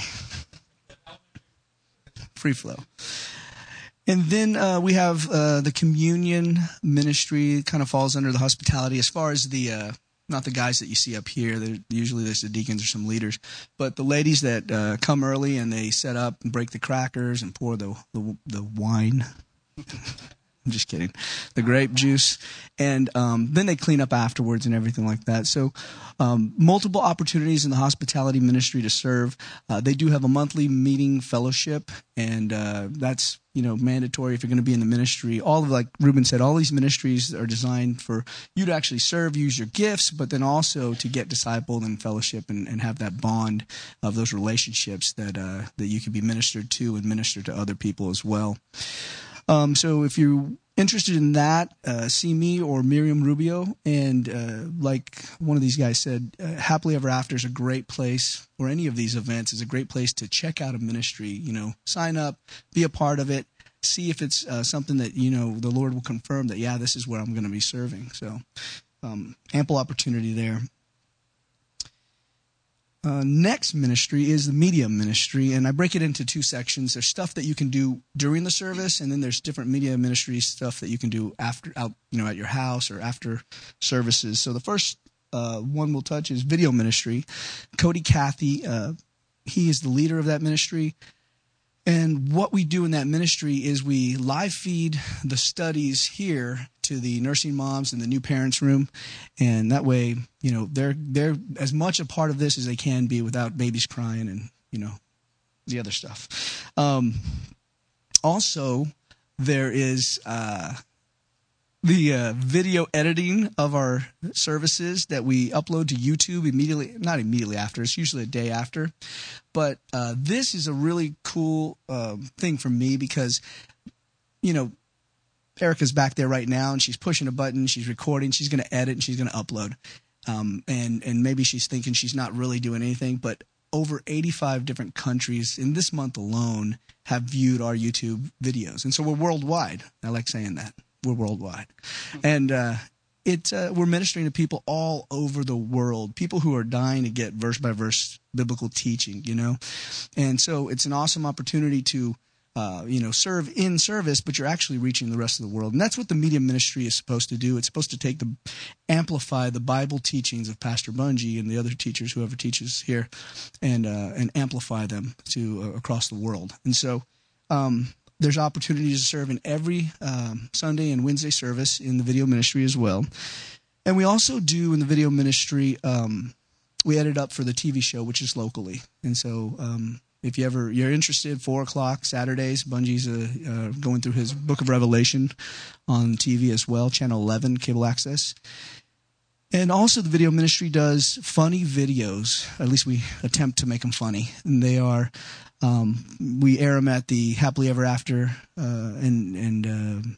Free flow. And then uh, we have uh, the communion ministry, kind of falls under the hospitality as far as the, uh, not the guys that you see up here. They're, usually there's the deacons or some leaders. But the ladies that uh, come early and they set up and break the crackers and pour the the, the wine. I'm just kidding. The grape juice. And um, then they clean up afterwards and everything like that. So um, multiple opportunities in the hospitality ministry to serve. Uh, they do have a monthly meeting fellowship, and uh, that's, you know, mandatory if you're going to be in the ministry. All of, like Ruben said, all these ministries are designed for you to actually serve, use your gifts, but then also to get discipled and fellowship and, and have that bond of those relationships that uh, that you can be ministered to and minister to other people as well. Um, so if you're interested in that, uh, see me or Miriam Rubio. And uh, like one of these guys said, uh, Happily Ever After is a great place, or any of these events is a great place to check out a ministry. You know, sign up, be a part of it, see if it's uh, something that, you know, the Lord will confirm that, yeah, this is where I'm going to be serving. So um, ample opportunity there. Uh, next ministry is the media ministry, and I break it into two sections. There's stuff that you can do during the service, and then there's different media ministry stuff that you can do after, out, you know, at your house or after services. So the first uh, one we'll touch is video ministry. Cody Cathy, uh, he is the leader of that ministry. And what we do in that ministry is we live feed the studies here to the nursing moms in the new parents room. And that way, you know, they're they're as much a part of this as they can be without babies crying and, you know, the other stuff. Um, also, there is uh, the uh, video editing of our services that we upload to YouTube immediately, not immediately after, it's usually a day after. But uh, this is a really cool uh, thing for me because, you know, Erica's back there right now and she's pushing a button, she's recording, she's going to edit, and she's going to upload. Um, and, and maybe she's thinking she's not really doing anything, but over eighty-five different countries in this month alone have viewed our YouTube videos. And so we're worldwide. I like saying that. We're worldwide. And uh, it, uh, we're ministering to people all over the world, people who are dying to get verse-by-verse biblical teaching, you know. And so it's an awesome opportunity to, uh, you know, serve in service, but you're actually reaching the rest of the world. And that's what the media ministry is supposed to do. It's supposed to take the, amplify the Bible teachings of Pastor Bungie and the other teachers, whoever teaches here, and uh, and amplify them to uh, across the world. And so um, there's opportunities to serve in every um, Sunday and Wednesday service in the video ministry as well. And we also do in the video ministry, um, we edit up for the T V show, which is locally. And so um, if you ever, you're interested, four o'clock Saturdays, Bungie's uh, uh, going through his Book of Revelation on T V as well, Channel eleven, cable access. And also the video ministry does funny videos. At least we attempt to make them funny. And they are, um, we air them at the Happily Ever After uh, and, and uh,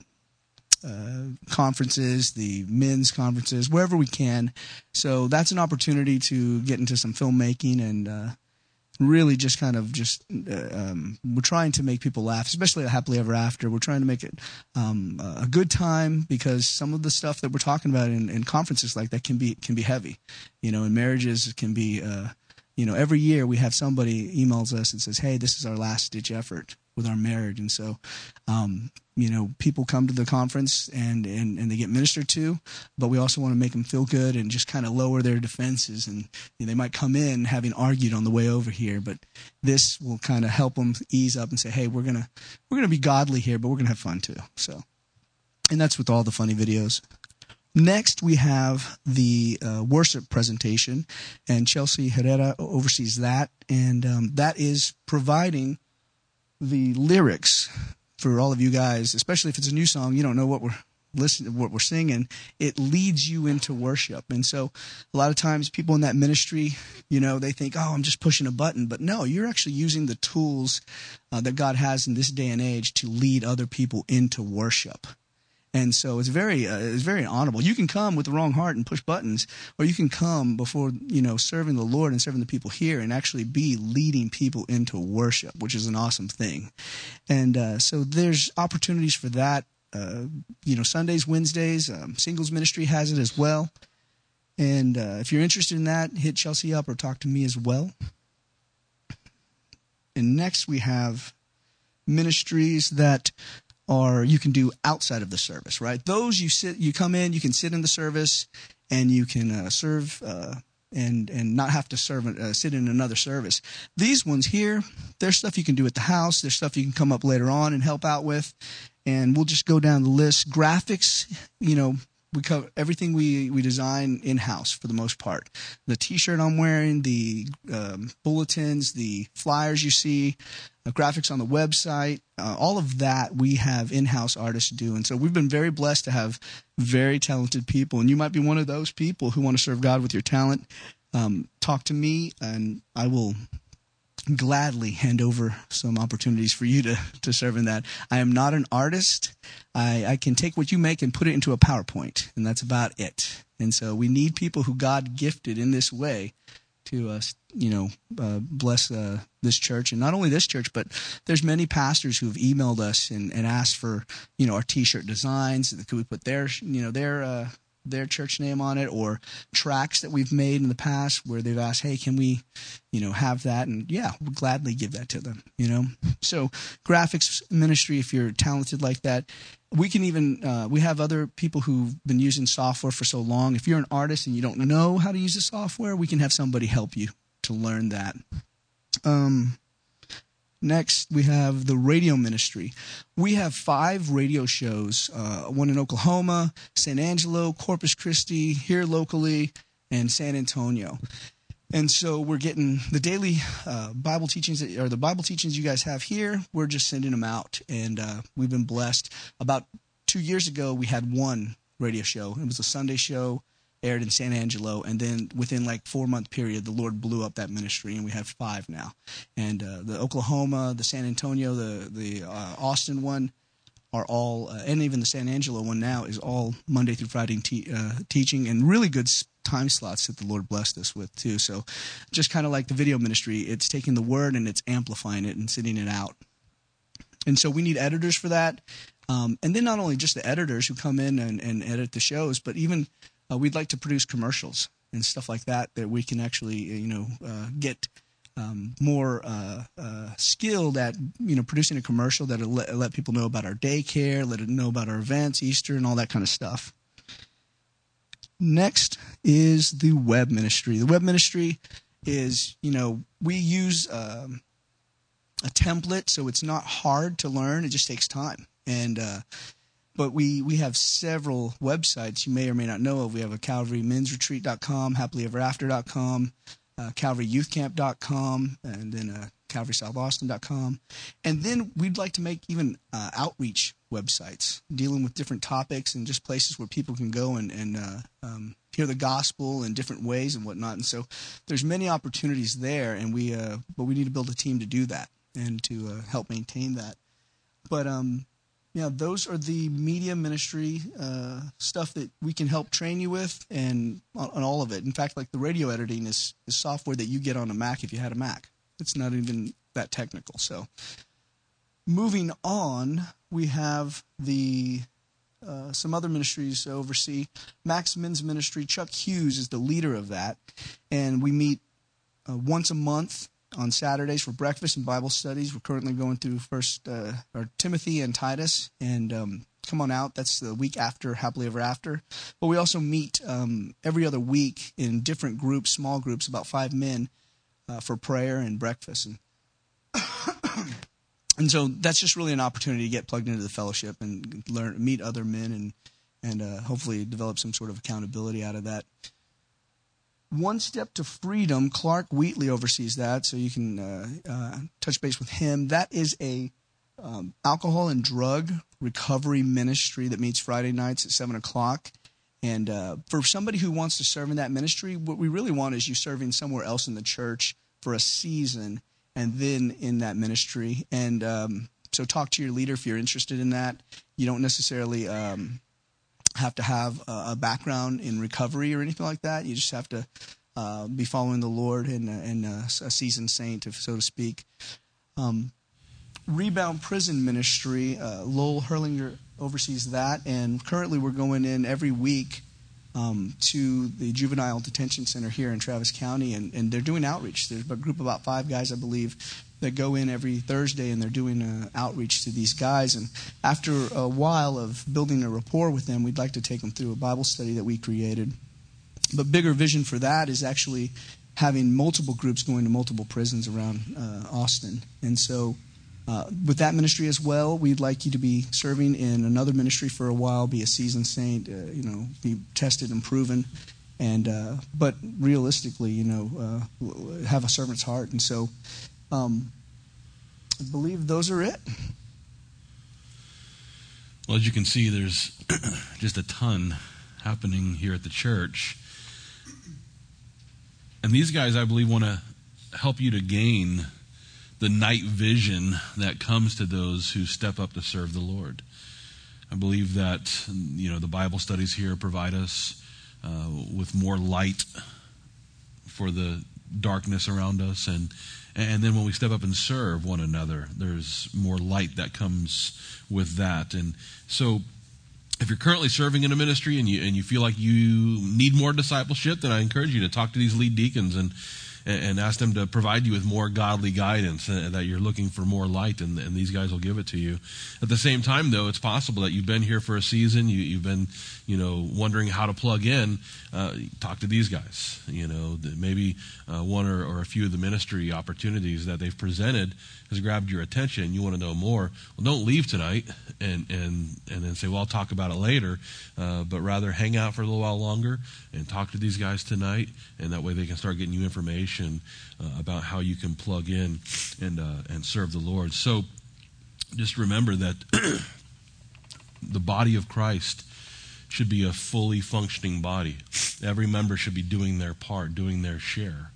uh, conferences, the men's conferences, wherever we can. So that's an opportunity to get into some filmmaking and uh, really just kind of just, uh, um, we're trying to make people laugh, especially at Happily Ever After. We're trying to make it um, a good time because some of the stuff that we're talking about in, in conferences like that can be can be heavy. You know, in marriages it can be, uh, you know, every year we have somebody emails us and says, hey, this is our last ditch effort. with our marriage. And so, um, you know, people come to the conference and, and, and they get ministered to, but we also want to make them feel good and just kind of lower their defenses. And you know, they might come in having argued on the way over here, but this will kind of help them ease up and say, hey, we're gonna we're gonna be godly here, but we're gonna have fun too. So, and that's with all the funny videos. Next, we have the uh, worship presentation, and Chelsea Herrera oversees that, and um, that is providing the lyrics for all of you guys, especially if it's a new song, you don't know what we're listening, what we're singing. It leads you into worship, and so a lot of times people in that ministry, you know, they think, oh, I'm just pushing a button, but no, you're actually using the tools uh, that God has in this day and age to lead other people into worship. And so it's very, uh, it's very honorable. You can come with the wrong heart and push buttons, or you can come before, you know, serving the Lord and serving the people here and actually be leading people into worship, which is an awesome thing. And uh, so there's opportunities for that. Uh, you know, Sundays, Wednesdays, um, singles ministry has it as well. And uh, if you're interested in that, hit Chelsea up or talk to me as well. And next we have ministries that or you can do outside of the service, right? Those you sit, you come in, you can sit in the service, and you can uh, serve uh, and and not have to serve uh, sit in another service. These ones here, there's stuff you can do at the house. There's stuff you can come up later on and help out with, and we'll just go down the list. Graphics, you know, we cover everything we, we design in-house for the most part. The T-shirt I'm wearing, the um, bulletins, the flyers you see, the graphics on the website, uh, all of that we have in-house artists do. And so we've been very blessed to have very talented people. And you might be one of those people who want to serve God with your talent. Um, talk to me, and I will gladly hand over some opportunities for you to, to serve in that. I am not an artist. I, I can take what you make and put it into a PowerPoint, and that's about it. And so we need people who God gifted in this way to, uh, you know, uh, bless uh, this church. And not only this church, but there's many pastors who have emailed us and, and asked for, you know, our T-shirt designs. Could we put their, you know, their uh, their church name on it, or tracks that we've made in the past where they've asked, hey, can we, you know, have that? And yeah, we'll gladly give that to them, you know. So graphics ministry, if you're talented like that, we can even, uh, we have other people who've been using software for so long. If you're an artist and you don't know how to use the software, we can have somebody help you to learn that. Um, Next, we have the radio ministry. We have five radio shows, uh, one in Oklahoma, San Angelo, Corpus Christi, here locally, and San Antonio. And so we're getting the daily uh, Bible teachings, that, or the Bible teachings you guys have here, we're just sending them out. And uh, we've been blessed. About two years ago, we had one radio show. It was a Sunday show, aired in San Angelo, and then within like four-month period, the Lord blew up that ministry, and we have five now. And uh, the Oklahoma, the San Antonio, the the uh, Austin one are all, uh, and even the San Angelo one now is all Monday through Friday te- uh, teaching, and really good time slots that the Lord blessed us with too. So just kind of like the video ministry, it's taking the word and it's amplifying it and sending it out. And so we need editors for that. Um, and then not only just the editors who come in and, and edit the shows, but even Uh, we'd like to produce commercials and stuff like that that we can actually, you know, uh, get um, more uh, uh, skilled at, you know, producing a commercial that'll let, let people know about our daycare, let them know about our events, Easter, and all that kind of stuff. Next is the web ministry. The web ministry is, you know, we use um, a template, so it's not hard to learn. It just takes time. And uh But we, we have several websites you may or may not know of. We have a Calvary Men's Retreat dot com, Happily Ever After dot com, uh, Calvary Youth Camp dot com, and then uh, Calvary South Austin dot com. And then we'd like to make even uh, outreach websites dealing with different topics and just places where people can go and, and uh, um, hear the gospel in different ways and whatnot. And so there's many opportunities there, and we uh, but we need to build a team to do that and to uh, help maintain that. But um. Yeah, those are the media ministry uh, stuff that we can help train you with, and on, on all of it. In fact, like the radio editing is, is software that you get on a Mac if you had a Mac. It's not even that technical. So moving on, we have the uh, some other ministries to oversee. Max Men's Ministry, Chuck Hughes is the leader of that, and we meet uh, once a month on Saturdays for breakfast and Bible studies. We're currently going through First uh, or Timothy and Titus, and um, come on out. That's the week after Happily Ever After. But we also meet um, every other week in different groups, small groups, about five men, uh, for prayer and breakfast. And and so that's just really an opportunity to get plugged into the fellowship and learn, meet other men, and and uh, hopefully develop some sort of accountability out of that. One Step to Freedom, Clark Wheatley oversees that, so you can uh, uh, touch base with him. That is a um, alcohol and drug recovery ministry that meets Friday nights at seven o'clock. And uh, for somebody who wants to serve in that ministry, what we really want is you serving somewhere else in the church for a season and then in that ministry. And um, so talk to your leader if you're interested in that. You don't necessarily um, have to have a background in recovery or anything like that. You just have to uh, be following the Lord and, and uh, a seasoned saint, so to speak. Um, Rebound Prison Ministry, uh, Lowell Hurlinger oversees that, and currently we're going in every week um, to the Juvenile Detention Center here in Travis County, and, and they're doing outreach. There's a group of about five guys, I believe, that go in every Thursday, and they're doing uh, outreach to these guys. And after a while of building a rapport with them, we'd like to take them through a Bible study that we created. But bigger vision for that is actually having multiple groups going to multiple prisons around uh, Austin. And so uh, with that ministry as well, we'd like you to be serving in another ministry for a while, be a seasoned saint, uh, you know, be tested and proven. And uh, but realistically, you know, uh, have a servant's heart. And so Um, I believe those are it. Well, as you can see, there's just a ton happening here at the church. And these guys, I believe, want to help you to gain the night vision that comes to those who step up to serve the Lord. I believe that, you know, the Bible studies here provide us uh, with more light for the darkness around us, and And then when we step up and serve one another, there's more light that comes with that. And so if you're currently serving in a ministry and you and you feel like you need more discipleship, then I encourage you to talk to these lead deacons and and ask them to provide you with more godly guidance, and that you're looking for more light, and, and these guys will give it to you. At the same time, though, it's possible that you've been here for a season, you, you've been, you know, wondering how to plug in. Uh, talk to these guys. You know, maybe uh, one or, or a few of the ministry opportunities that they've presented has grabbed your attention. You want to know more. Well, don't leave tonight and and and then say, well, I'll talk about it later. Uh, but rather hang out for a little while longer and talk to these guys tonight, and that way they can start getting you information uh, about how you can plug in and uh, and serve the Lord. So just remember that the body of Christ should be a fully functioning body. Every member should be doing their part, doing their share.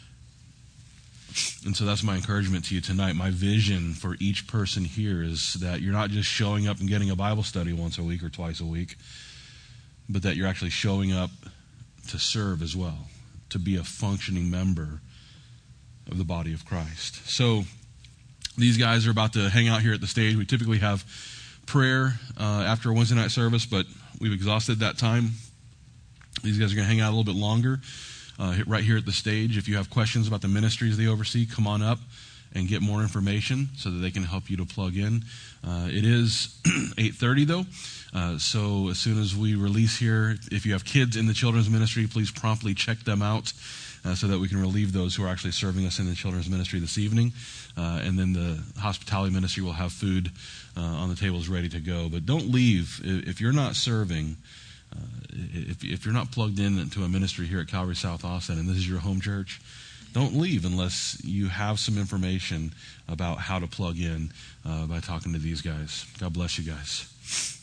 And so that's my encouragement to you tonight. My vision for each person here is that you're not just showing up and getting a Bible study once a week or twice a week, but that you're actually showing up to serve as well, to be a functioning member of the body of Christ. So these guys are about to hang out here at the stage. We typically have prayer uh, after a Wednesday night service, but we've exhausted that time. These guys are going to hang out a little bit longer uh, right here at the stage. If you have questions about the ministries they oversee, come on up and get more information so that they can help you to plug in. Uh, it is eight thirty though, uh, so as soon as we release here, if you have kids in the children's ministry, please promptly check them out uh, so that we can relieve those who are actually serving us in the children's ministry this evening. Uh, and then the hospitality ministry will have food uh, on the tables ready to go. But don't leave if you're not serving. Uh, if, if you're not plugged in into a ministry here at Calvary South Austin and this is your home church, don't leave unless you have some information about how to plug in uh, by talking to these guys. God bless you guys.